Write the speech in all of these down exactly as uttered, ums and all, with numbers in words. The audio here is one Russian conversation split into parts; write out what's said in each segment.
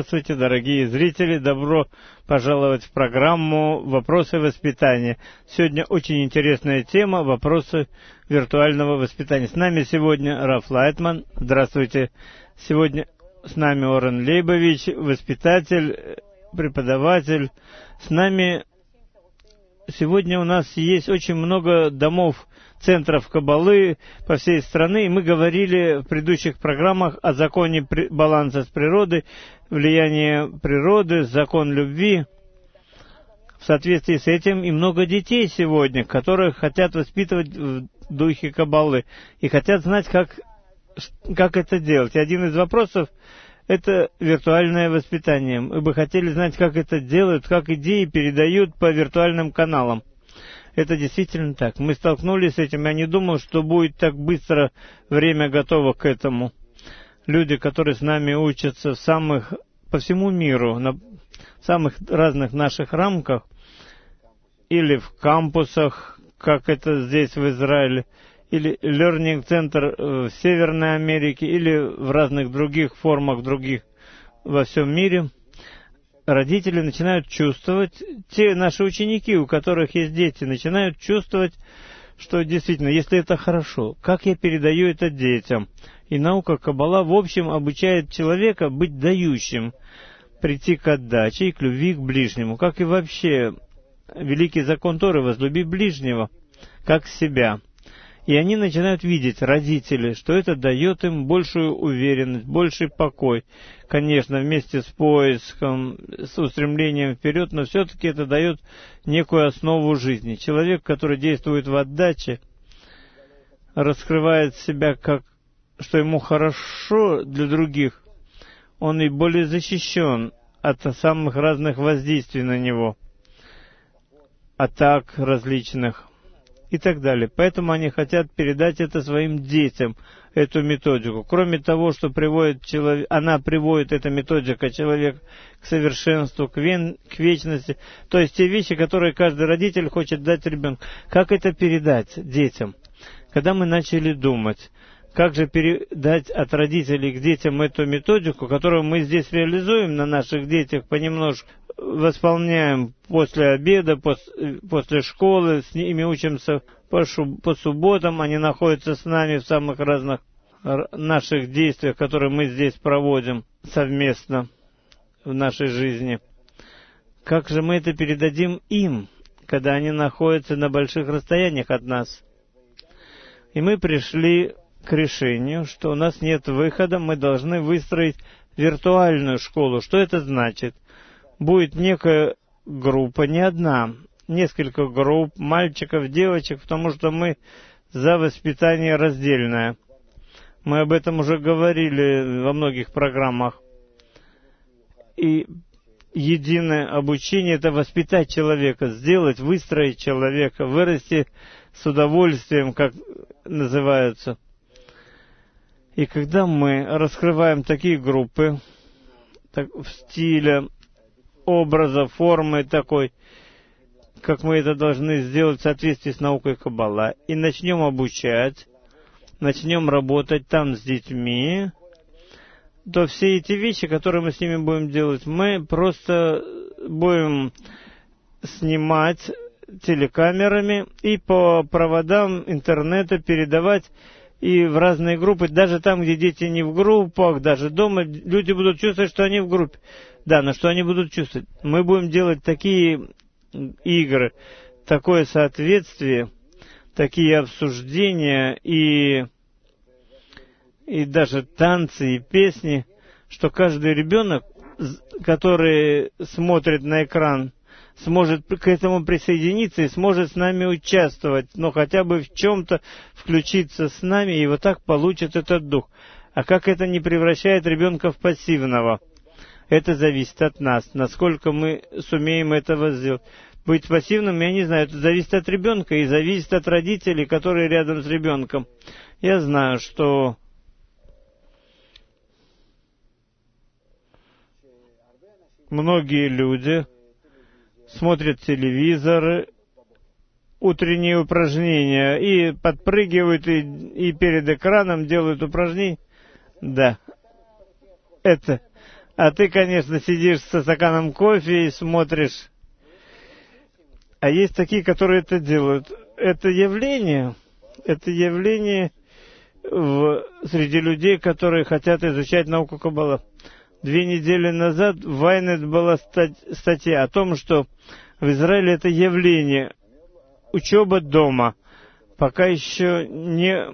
Здравствуйте, дорогие зрители! Добро пожаловать в программу «Вопросы воспитания». Сегодня очень интересная тема «Вопросы виртуального воспитания». С нами сегодня Раф Лайтман. Здравствуйте! Сегодня с нами Орен Лейбович, воспитатель, преподаватель. С нами сегодня у нас есть очень много домов, центров Каббалы по всей стране, и мы говорили в предыдущих программах о законе баланса с природой, влияние природы, закон любви. В соответствии с этим и много детей сегодня, которых хотят воспитывать в духе Каббалы и хотят знать, как, как это делать. И один из вопросов – это виртуальное воспитание. Мы бы хотели знать, как это делают, как идеи передают по виртуальным каналам. Это действительно так. Мы столкнулись с этим. Я не думал, что будет так быстро время готово к этому. Люди, которые с нами учатся в самых, по всему миру, на самых разных наших рамках, или в кампусах, как это здесь в Израиле, или Learning Center в Северной Америке, или в разных других формах, других во всем мире, родители начинают чувствовать, те наши ученики, у которых есть дети, начинают чувствовать, что действительно, если это хорошо, как я передаю это детям? И наука Каббала в общем обучает человека быть дающим, прийти к отдаче и к любви к ближнему, как и вообще великий закон Торы «возлюби ближнего, как себя». И они начинают видеть, родители, что это дает им большую уверенность, больший покой. Конечно, вместе с поиском, с устремлением вперед, но все-таки это дает некую основу жизни. Человек, который действует в отдаче, раскрывает себя как, что ему хорошо для других, он и более защищен от самых разных воздействий на него, атак различных и так далее. Поэтому они хотят передать это своим детям, эту методику. Кроме того, что приводит человек, она приводит, эта методика, человека к совершенству, к, вен, к вечности. То есть те вещи, которые каждый родитель хочет дать ребенку. Как это передать детям? Когда мы начали думать, как же передать от родителей к детям эту методику, которую мы здесь реализуем на наших детях, понемножку восполняем после обеда, после, после школы, с ними учимся по, шу, по субботам, они находятся с нами в самых разных наших действиях, которые мы здесь проводим совместно в нашей жизни. Как же мы это передадим им, когда они находятся на больших расстояниях от нас? И мы пришли к решению, что у нас нет выхода, мы должны выстроить виртуальную школу. Что это значит? Будет некая группа, не одна, несколько групп, мальчиков, девочек, потому что мы за воспитание раздельное. Мы об этом уже говорили во многих программах. И единое обучение – это воспитать человека, сделать, выстроить человека, вырасти с удовольствием, как называются. И когда мы раскрываем такие группы, так, в стиле, образа, формы такой, как мы это должны сделать в соответствии с наукой Каббала, и начнем обучать, начнем работать там с детьми, то все эти вещи, которые мы с ними будем делать, мы просто будем снимать телекамерами и по проводам интернета передавать и в разные группы, даже там, где дети не в группах, даже дома, люди будут чувствовать, что они в группе. Да, но что они будут чувствовать? Мы будем делать такие игры, такое соответствие, такие обсуждения и, и даже танцы и песни, что каждый ребенок, который смотрит на экран, сможет к этому присоединиться и сможет с нами участвовать, но хотя бы в чем-то включиться с нами, и вот так получит этот дух. А как это не превращает ребенка в пассивного? Это зависит от нас, насколько мы сумеем этого сделать. Быть пассивным, я не знаю, это зависит от ребенка и зависит от родителей, которые рядом с ребенком. Я знаю, что многие люди смотрят телевизор, утренние упражнения, и подпрыгивают, и, и перед экраном делают упражнения. Да, это А ты, конечно, сидишь со стаканом кофе и смотришь. А есть такие, которые это делают. Это явление, это явление в, среди людей, которые хотят изучать науку Каббала. Две недели назад в Вайнет была стать, статья о том, что в Израиле это явление, учеба дома. Пока еще не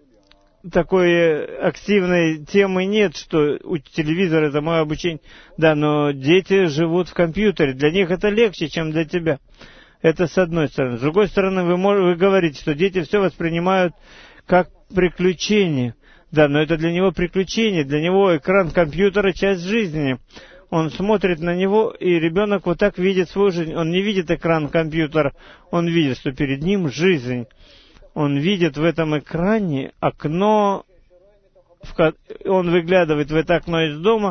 такой активной темы нет, что у телевизора это мое обучение. Да, но дети живут в компьютере, для них это легче, чем для тебя. Это с одной стороны. С другой стороны, вы, можете, вы говорите, что дети все воспринимают как приключение. Да, но это для него приключение, для него экран компьютера — часть жизни. Он смотрит на него, и ребенок вот так видит свою жизнь. Он не видит экран компьютера, он видит, что перед ним жизнь. Он видит в этом экране окно, в, он выглядывает в это окно из дома.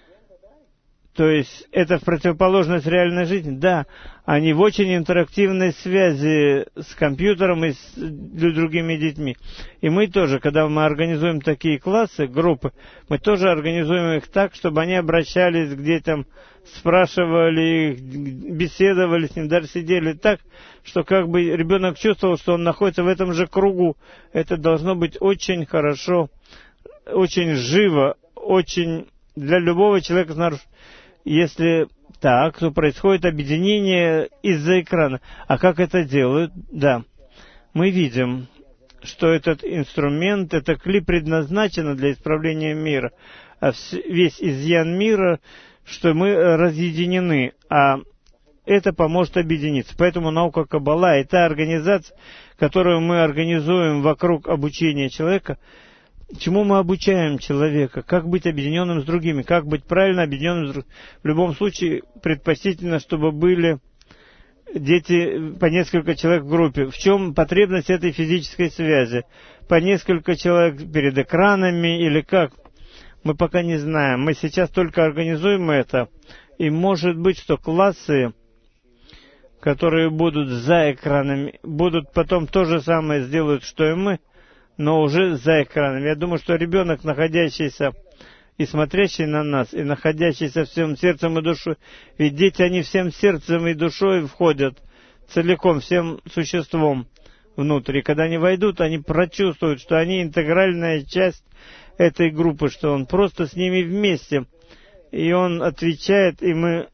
То есть это в противоположность реальной жизни. Да, они в очень интерактивной связи с компьютером и с другими детьми. И мы тоже, когда мы организуем такие классы, группы, мы тоже организуем их так, чтобы они обращались к детям, спрашивали их, беседовали с ним, даже сидели так, что как бы ребенок чувствовал, что он находится в этом же кругу. Это должно быть очень хорошо, очень живо, очень для любого человека снаружи. Если так, то происходит объединение из-за экрана. А как это делают? Да, мы видим, что этот инструмент, это клип предназначен для исправления мира. А весь изъян мира, что мы разъединены, а это поможет объединиться. Поэтому наука Каббала и та организация, которую мы организуем вокруг обучения человека, чему мы обучаем человека, как быть объединенным с другими, как быть правильно объединенным с другими. В любом случае, предпочтительно, чтобы были дети, по несколько человек в группе. В чем потребность этой физической связи? По несколько человек перед экранами или как? Мы пока не знаем. Мы сейчас только организуем это. И может быть, что классы, которые будут за экранами, будут потом то же самое сделают, что и мы, но уже за экраном. Я думаю, что ребенок, находящийся и смотрящий на нас, и находящийся всем сердцем и душой, ведь дети, они всем сердцем и душой входят целиком, всем существом внутрь. И когда они войдут, они прочувствуют, что они интегральная часть этой группы, что он просто с ними вместе. И он отвечает, и мы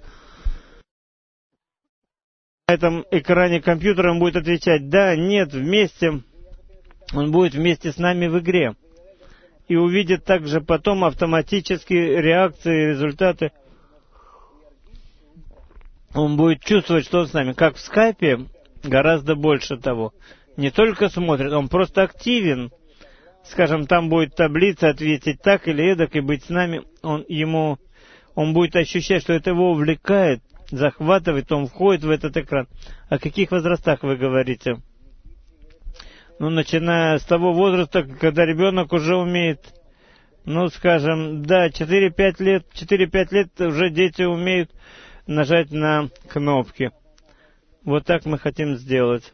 на этом экране компьютера он будет отвечать «да», «нет», «вместе». Он будет вместе с нами в игре. И увидит также потом автоматически реакции, результаты. Он будет чувствовать, что он с нами. Как в скайпе, гораздо больше того. Не только смотрит, он просто активен. Скажем, там будет таблица, ответить так или эдак и быть с нами. Он, ему, он будет ощущать, что это его увлекает, захватывает, он входит в этот экран. О каких возрастах вы говорите? Ну, начиная с того возраста, когда ребенок уже умеет, ну, скажем, да, четыре-пять лет, четыре-пять лет уже дети умеют нажать на кнопки. Вот так мы хотим сделать.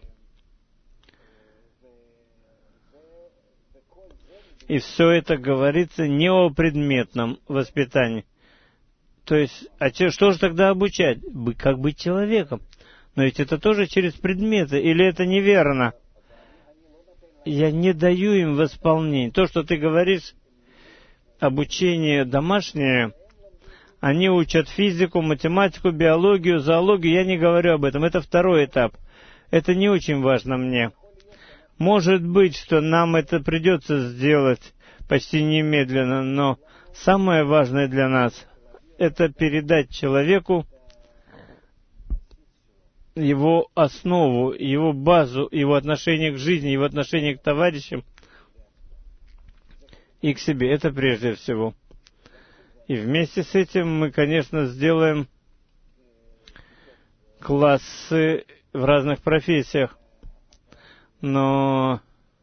И все это говорится не о предметном воспитании. То есть, а че, что же тогда обучать? Как быть человеком? Но ведь это тоже через предметы, или это неверно? Я не даю им в исполнение. То, что ты говоришь, обучение домашнее, они учат физику, математику, биологию, зоологию, я не говорю об этом. Это второй этап. Это не очень важно мне. Может быть, что нам это придется сделать почти немедленно, но самое важное для нас – это передать человеку его основу, его базу, его отношение к жизни, его отношение к товарищам и к себе. Это прежде всего. И вместе с этим мы, конечно, сделаем классы в разных профессиях. Но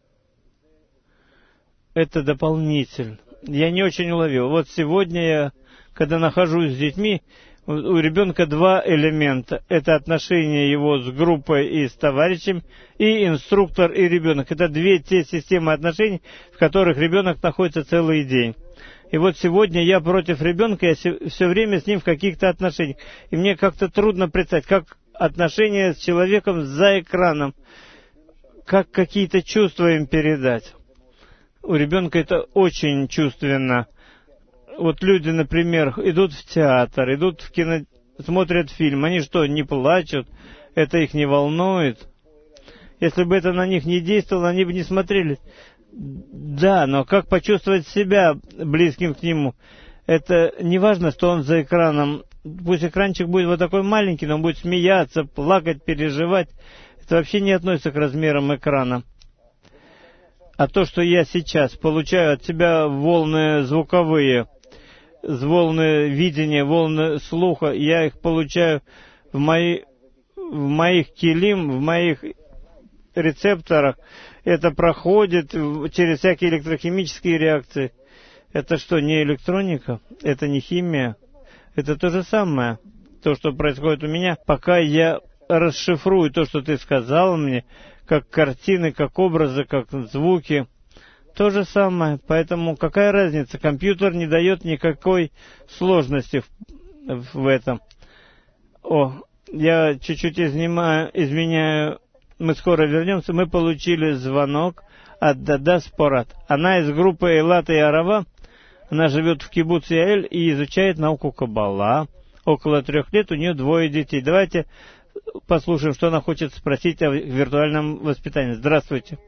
это дополнительно. Я не очень уловил. Вот сегодня я, когда нахожусь с детьми, у ребенка два элемента. Это отношение его с группой и с товарищем, и инструктор, и ребенок. Это две те системы отношений, в которых ребенок находится целый день. И вот сегодня я против ребенка, я все время с ним в каких-то отношениях. И мне как-то трудно представить, как отношения с человеком за экраном, как какие-то чувства им передать. У ребенка это очень чувственно. Вот люди, например, идут в театр, идут в кино, смотрят фильм. Они что, не плачут? Это их не волнует? Если бы это на них не действовало, они бы не смотрели. Да, но как почувствовать себя близким к нему? Это не важно, что он за экраном. Пусть экранчик будет вот такой маленький, но он будет смеяться, плакать, переживать. Это вообще не относится к размерам экрана. А то, что я сейчас получаю от себя волны звуковые, волны видения, волны слуха, я их получаю в, мои, в моих килим, в моих рецепторах. Это проходит через всякие электрохимические реакции. Это что, не электроника? Это не химия? Это то же самое, то, что происходит у меня, пока я расшифрую то, что ты сказал мне, как картины, как образы, как звуки. То же самое. Поэтому какая разница? Компьютер не дает никакой сложности в, в этом. О, я чуть-чуть изнимаю, изменяю. Мы скоро вернемся. Мы получили звонок от Дада Спорат. Она из группы Эйлат и Арава. Она живет в кибуце Яэль и изучает науку Каббала. Около трех лет, у нее двое детей. Давайте послушаем, что она хочет спросить о виртуальном воспитании. Здравствуйте.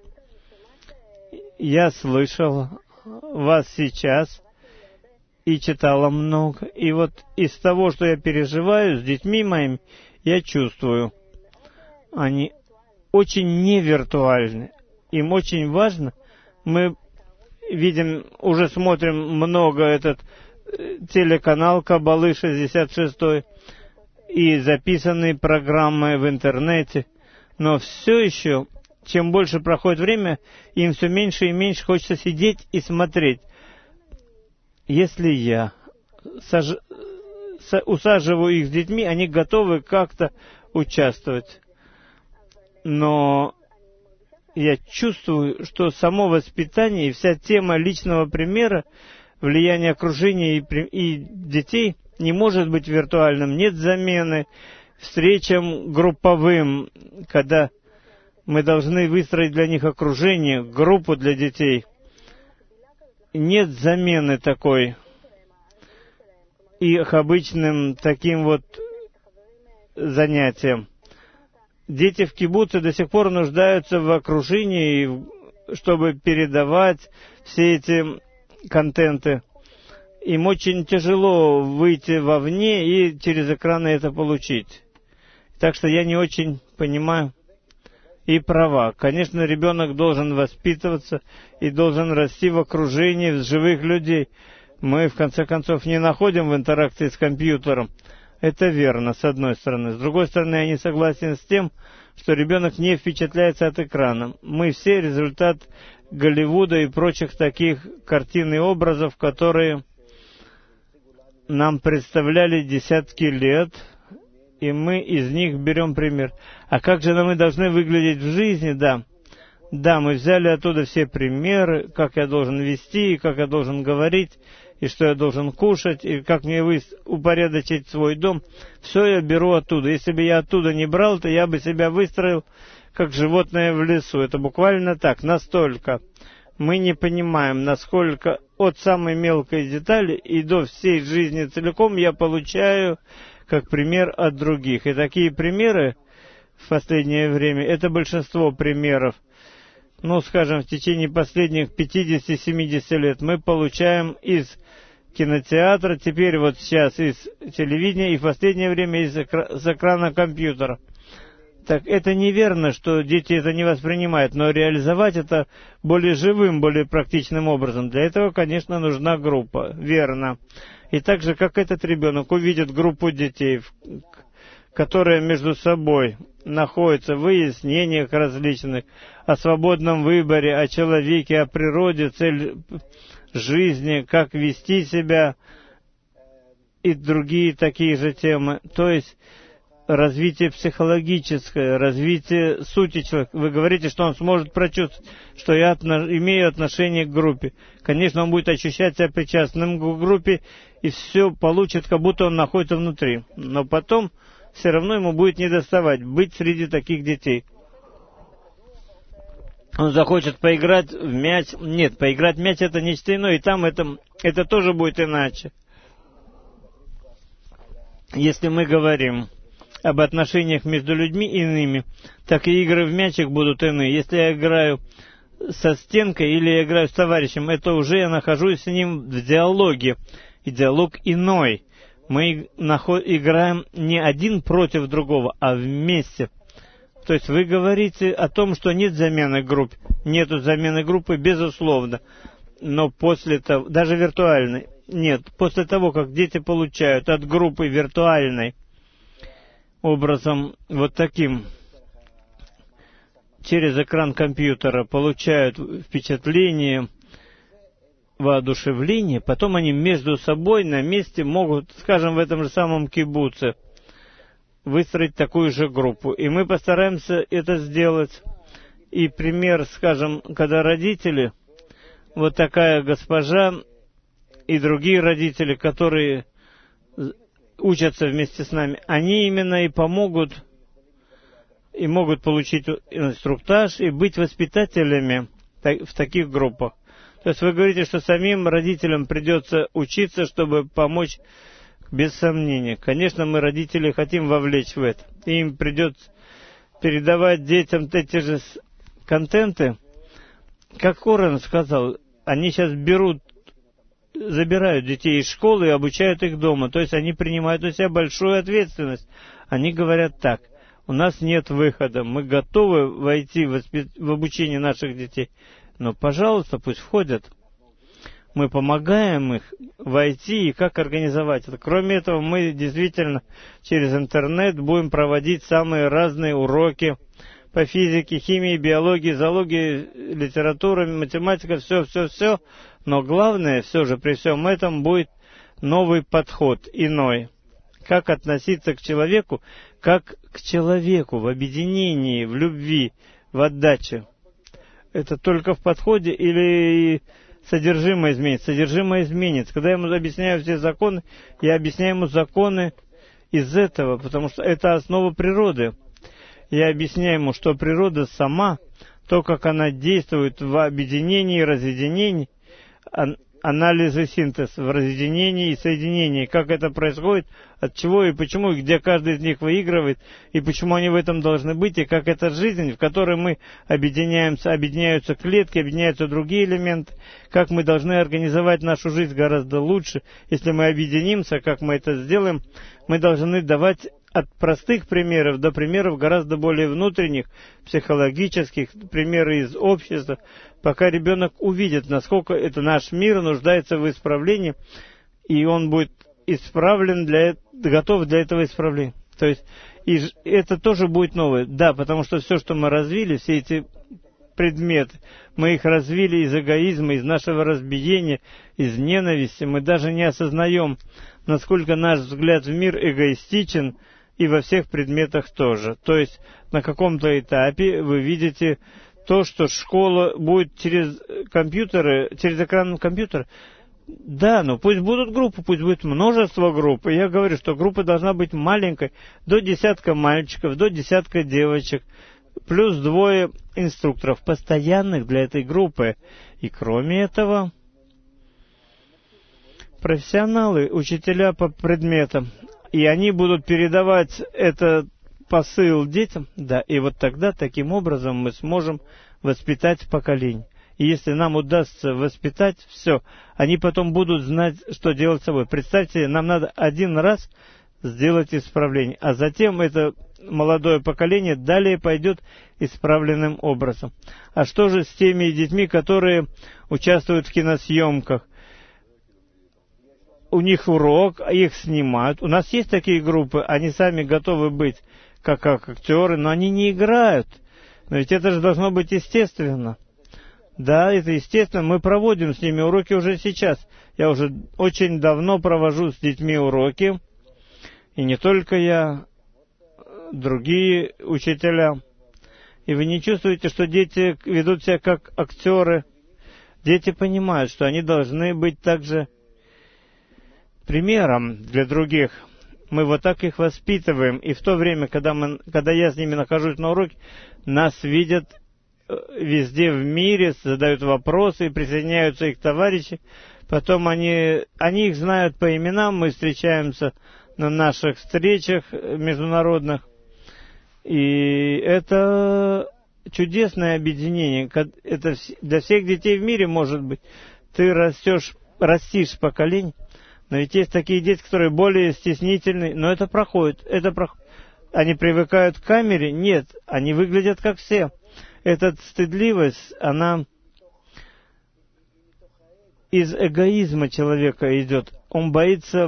Я слышал вас сейчас и читала много. И вот из того, что я переживаю с детьми моими, я чувствую, они очень невиртуальны. Им очень важно. Мы видим, уже смотрим много этот телеканал Каббалы шестьдесят шестой и записанные программы в интернете. Но все еще, чем больше проходит время, им все меньше и меньше хочется сидеть и смотреть. Если я саж... усаживаю их с детьми, они готовы как-то участвовать. Но я чувствую, что само воспитание и вся тема личного примера, влияние окружения и, и детей не может быть виртуальным. Нет замены встречам групповым, когда мы должны выстроить для них окружение, группу для детей. Нет замены такой их обычным таким вот занятиям. Дети в кибуце до сих пор нуждаются в окружении, чтобы передавать все эти контенты. Им очень тяжело выйти вовне и через экраны это получить. Так что я не очень понимаю и права. Конечно, ребенок должен воспитываться и должен расти в окружении живых людей. Мы, в конце концов, не находим в интеракции с компьютером. Это верно, с одной стороны. С другой стороны, я не согласен с тем, что ребенок не впечатляется от экрана. Мы все результат Голливуда и прочих таких картин и образов, которые нам представляли десятки лет, и мы из них берем пример. А как же мы должны выглядеть в жизни? Да, да, мы взяли оттуда все примеры, как я должен вести, и как я должен говорить, и что я должен кушать, и как мне упорядочить свой дом. Все я беру оттуда. Если бы я оттуда не брал, то я бы себя выстроил, как животное в лесу. Это буквально так, настолько. Мы не понимаем, насколько от самой мелкой детали и до всей жизни целиком я получаю как пример от других. И такие примеры в последнее время, это большинство примеров, ну, скажем, в течение последних пятидесяти-семидесяти лет мы получаем из кинотеатра, теперь вот сейчас из телевидения и в последнее время из экра- с экрана компьютера. Так это неверно, что дети это не воспринимают, но реализовать это более живым, более практичным образом. Для этого, конечно, нужна группа, верно. И так же, как этот ребенок увидит группу детей, которые между собой находятся в выяснениях различных, о свободном выборе, о человеке, о природе, цель жизни, как вести себя и другие такие же темы. То есть развитие психологическое, развитие сути человека. Вы говорите, что он сможет прочувствовать, что я отно- имею отношение к группе. Конечно, он будет ощущать себя причастным к группе, и все получит, как будто он находится внутри. Но потом все равно ему будет недоставать быть среди таких детей. Он захочет поиграть в мяч. Нет, поиграть в мяч — это нечто иное, и там это, это тоже будет иначе. Если мы говорим об отношениях между людьми иными, так и игры в мячик будут иные. Если я играю со стенкой или я играю с товарищем, это уже я нахожусь с ним в диалоге. И диалог иной. Мы играем не один против другого, а вместе. То есть вы говорите о том, что нет замены групп. Нету замены группы, безусловно. Но после того, даже виртуальной, нет, после того, как дети получают от группы виртуальной образом вот таким, через экран компьютера получают впечатление, воодушевление, потом они между собой на месте могут, скажем, в этом же самом кибуце, выстроить такую же группу. И мы постараемся это сделать. И пример, скажем, когда родители, вот такая госпожа и другие родители, которые учатся вместе с нами, они именно и помогут, и могут получить инструктаж, и быть воспитателями в таких группах. То есть вы говорите, что самим родителям придется учиться, чтобы помочь, без сомнения. Конечно, мы, родители, хотим вовлечь в это. Им придется передавать детям эти же контенты. Как Коран сказал, они сейчас берут, забирают детей из школы и обучают их дома. То есть они принимают на себя большую ответственность. Они говорят так: у нас нет выхода, мы готовы войти в, воспит... в обучение наших детей, но, пожалуйста, пусть входят. Мы помогаем их войти и как организовать это. Кроме этого, мы действительно через интернет будем проводить самые разные уроки по физике, химии, биологии, зоологии, литературе, математика, все-все-все. Но главное, все же, при всем этом будет новый подход, иной. Как относиться к человеку, как к человеку в объединении, в любви, в отдаче. Это только в подходе или содержимое изменится? Содержимое изменится. Когда я ему объясняю все законы, я объясняю ему законы из этого, потому что это основа природы. Я объясняю ему, что природа сама, то, как она действует в объединении и разъединении, анализ и синтез, в разъединении и соединении, как это происходит, от чего и почему, и где каждый из них выигрывает, и почему они в этом должны быть, и как это жизнь, в которой мы объединяемся, объединяются клетки, объединяются другие элементы, как мы должны организовать нашу жизнь гораздо лучше. Если мы объединимся, как мы это сделаем, мы должны давать от простых примеров до примеров гораздо более внутренних, психологических, примеры из общества, пока ребенок увидит, насколько это наш мир нуждается в исправлении, и он будет исправлен, для, готов для этого исправления. То есть и это тоже будет новое. Да, потому что все, что мы развили, все эти предметы, мы их развили из эгоизма, из нашего разбиения, из ненависти. Мы даже не осознаем, насколько наш взгляд в мир эгоистичен, и во всех предметах тоже. То есть на каком-то этапе вы видите то, что школа будет через компьютеры, через экран компьютера. Да, но пусть будут группы, пусть будет множество групп. И я говорю, что группа должна быть маленькой, до десятка мальчиков, до десятка девочек, плюс двое инструкторов, постоянных для этой группы. И кроме этого, профессионалы, учителя по предметам. И они будут передавать этот посыл детям, да, и вот тогда таким образом мы сможем воспитать поколение. И если нам удастся воспитать все, они потом будут знать, что делать с собой. Представьте, нам надо один раз сделать исправление, а затем это молодое поколение далее пойдет исправленным образом. А что же с теми детьми, которые участвуют в киносъемках? У них урок, их снимают. У нас есть такие группы, они сами готовы быть как, как актеры, но они не играют. Но ведь это же должно быть естественно. Да, это естественно. Мы проводим с ними уроки уже сейчас. Я уже очень давно провожу с детьми уроки. И не только я. другие учителя. И вы не чувствуете, что дети ведут себя как актеры. Дети понимают, что они должны быть также примером для других. Мы вот так их воспитываем. И в то время, когда, мы, когда я с ними нахожусь на уроке, нас видят везде в мире, задают вопросы, присоединяются их товарищи. Потом они, они их знают по именам, мы встречаемся на наших встречах международных. И это чудесное объединение. Это для всех детей в мире может быть. Ты растешь, растишь поколение. Но ведь есть такие дети, которые более стеснительные. Но это проходит. Это проходит. Они привыкают к камере? Нет. Они выглядят как все. Эта стыдливость, она из эгоизма человека идет. Он боится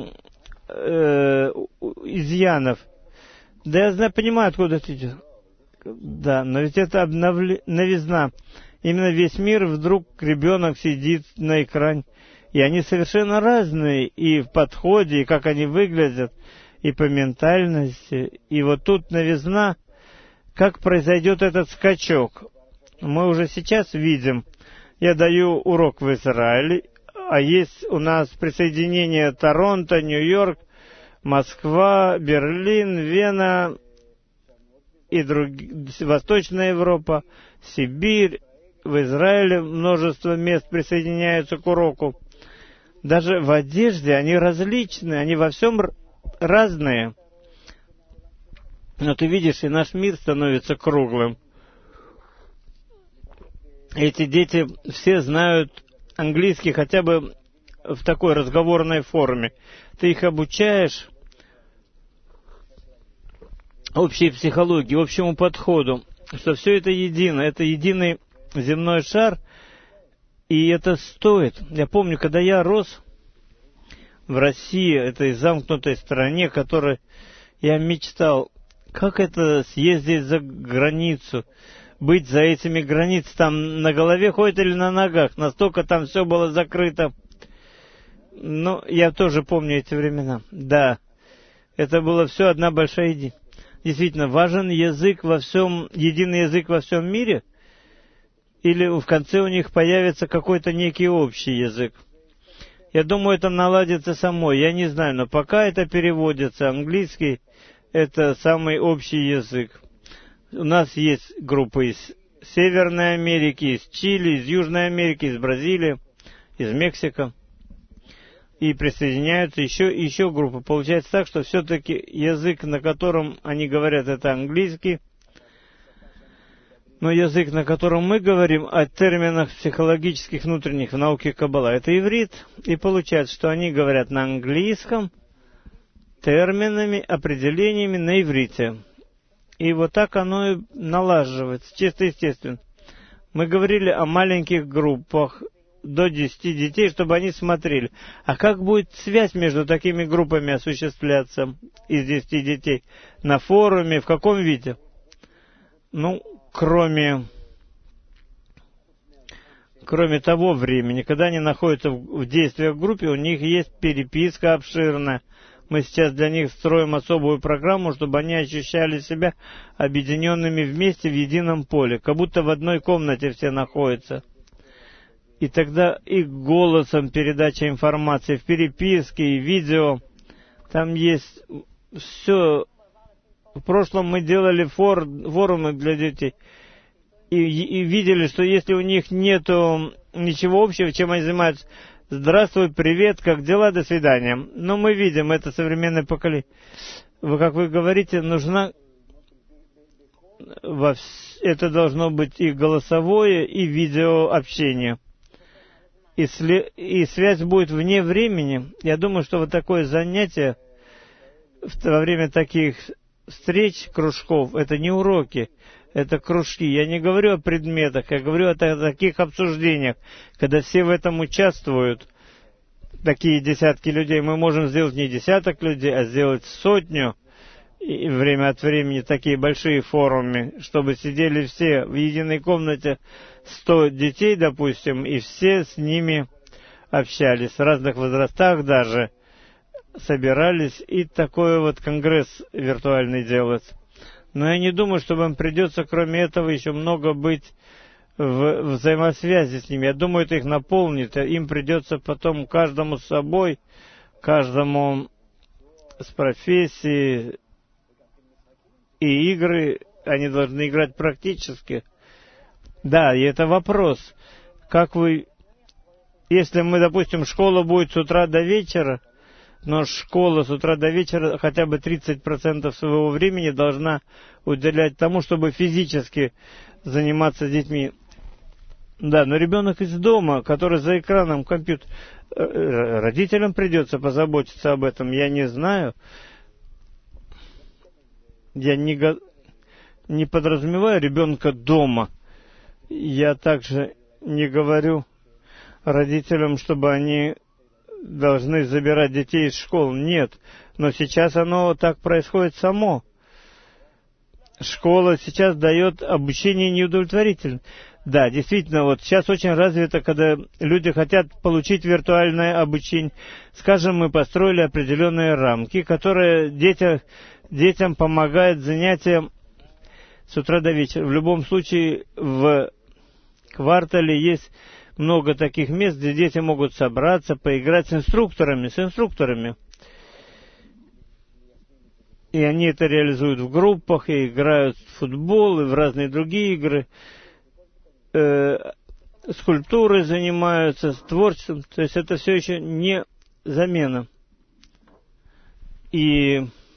э, изъянов. Да я знаю, понимаю, откуда это идет. Да, но ведь это обновля... новизна. Именно весь мир вдруг ребенок сидит на экране. И они совершенно разные и в подходе, и как они выглядят, и по ментальности. И вот тут новизна, как произойдет этот скачок. Мы уже сейчас видим. Я даю урок в Израиле, а есть у нас присоединение Торонто, Нью-Йорк, Москва, Берлин, Вена и другие, Восточная Европа, Сибирь. В Израиле множество мест присоединяются к уроку. Даже в одежде они различные, они во всем разные. Но ты видишь, и наш мир становится круглым. Эти дети все знают английский хотя бы в такой разговорной форме. Ты их обучаешь общей психологии, общему подходу, что все это едино, это единый земной шар, и это стоит. Я помню, когда я рос в России, этой замкнутой стране, которой я мечтал, как это съездить за границу, быть за этими границами, там на голове ходит или на ногах, настолько там все было закрыто. Ну, я тоже помню эти времена. Да, это было все одна большая идея. Действительно, важен язык во всем, единый язык во всем мире, или в конце у них появится какой-то некий общий язык. Я думаю, это наладится само, я не знаю, но пока это переводится, английский — это самый общий язык. У нас есть группы из Северной Америки, из Чили, из Южной Америки, из Бразилии, из Мексики. И присоединяются еще, еще группы. Получается так, что все-таки язык, на котором они говорят, это английский. Но язык, на котором мы говорим о терминах психологических внутренних в науке Каббала, это иврит. И получается, что они говорят на английском терминами, определениями на иврите. И вот так оно и налаживается, чисто естественно. Мы говорили о маленьких группах до десяти детей, чтобы они смотрели. А как будет связь между такими группами осуществляться из десяти детей? На форуме, в каком виде? Ну, кроме, кроме того времени, когда они находятся в, в действиях в группе, у них есть переписка обширная. Мы сейчас для них строим особую программу, чтобы они ощущали себя объединенными вместе в едином поле, как будто в одной комнате все находятся. И тогда и голосом передача информации, в переписке, и видео. Там есть все. В прошлом мы делали фор, форумы для детей. И, и видели, что если у них нету ничего общего, чем они занимаются, здравствуй, привет, как дела, до свидания. Но мы видим, это современное поколение. Вы, как вы говорите, нужна... Во... Это должно быть и голосовое, и видеообщение. И, сли... и связь будет вне времени. Я думаю, что вот такое занятие во время таких встреч, кружков, это не уроки, это кружки. Я не говорю о предметах, я говорю о таких обсуждениях, когда все в этом участвуют, такие десятки людей. Мы можем сделать не десяток людей, а сделать сотню, и время от времени такие большие форумы, чтобы сидели все в единой комнате, сто детей, допустим, и все с ними общались, в разных возрастах даже. собирались и такой вот конгресс виртуальный делать. Но я не думаю, что вам придется, кроме этого, еще много быть в взаимосвязи с ними. Я думаю, это их наполнит. Им придется потом каждому с собой, каждому с профессией и игры, они должны играть практически. Да, и это вопрос. Как вы... Если мы, допустим, школа будет с утра до вечера, но школа с утра до вечера хотя бы тридцать процентов своего времени должна уделять тому, чтобы физически заниматься с детьми. Да, но ребенок из дома, который за экраном компьютера, родителям придется позаботиться об этом, я не знаю. Я не, го... не подразумеваю ребенка дома. Я также не говорю родителям, чтобы они должны забирать детей из школ. Нет, но сейчас оно так происходит само. Школа сейчас дает обучение неудовлетворительное. Да, действительно, вот сейчас очень развито, когда люди хотят получить виртуальное обучение. Скажем, мы построили определенные рамки, которые детям, детям помогают занятия с утра до вечера. В любом случае, в квартале есть много таких мест, где дети могут собраться, поиграть с инструкторами, с инструкторами. И они это реализуют в группах, и играют в футбол, и в разные другие игры. Э, скульптурой занимаются, с творчеством. То есть это все еще не замена. И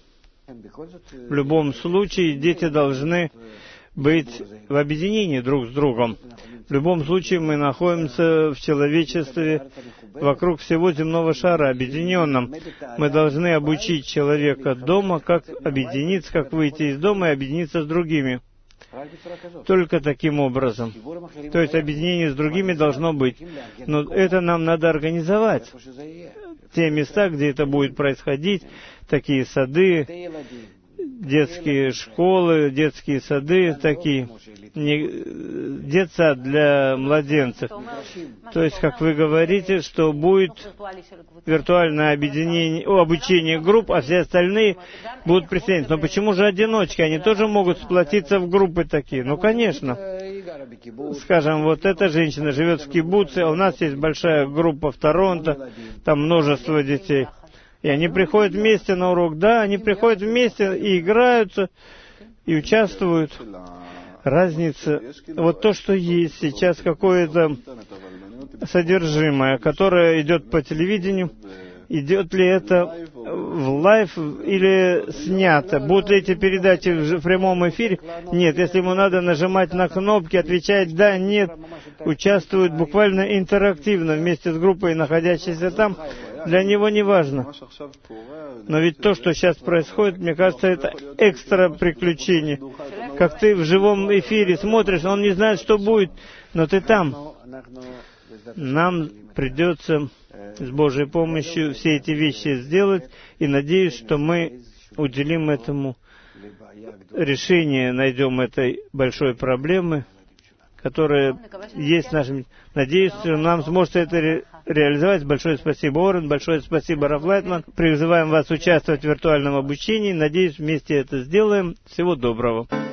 в любом случае дети должны быть в объединении друг с другом. В любом случае мы находимся в человечестве вокруг всего земного шара, объединенном. Мы должны обучить человека дома, как объединиться, как выйти из дома и объединиться с другими. Только таким образом. То есть объединение с другими должно быть. Но это нам надо организовать. Те места, где это будет происходить, такие сады, детские школы, детские сады, такие, не, детсад для младенцев. То есть, как вы говорите, что будет виртуальное объединение, о, обучение групп, а все остальные будут присоединяться. Но почему же одиночки? Они тоже могут сплотиться в группы такие. Ну, конечно. Скажем, вот эта женщина живет в кибуце, а у нас есть большая группа в Торонто, там множество детей. И они приходят вместе на урок. Да, они приходят вместе и играются, и участвуют. Разница. Вот то, что есть сейчас какое-то содержимое, которое идет по телевидению, идет ли это в лайв или снято? Будут ли эти передачи в прямом эфире? Нет. Если ему надо нажимать на кнопки, отвечать «да», «нет», участвуют буквально интерактивно вместе с группой, находящейся там, для него не важно. Но ведь то, что сейчас происходит, мне кажется, это экстра приключение. Как ты в живом эфире смотришь, он не знает, что будет, но ты там. Нам придется с Божьей помощью все эти вещи сделать, и надеюсь, что мы уделим этому решение, найдем этой большой проблемы, которая есть в нашем... Надеюсь, что нам сможет это ре... реализовать. Большое спасибо, Орен, большое спасибо, Раф Лайтман. Призываем вас участвовать в виртуальном обучении. Надеюсь, вместе это сделаем. Всего доброго.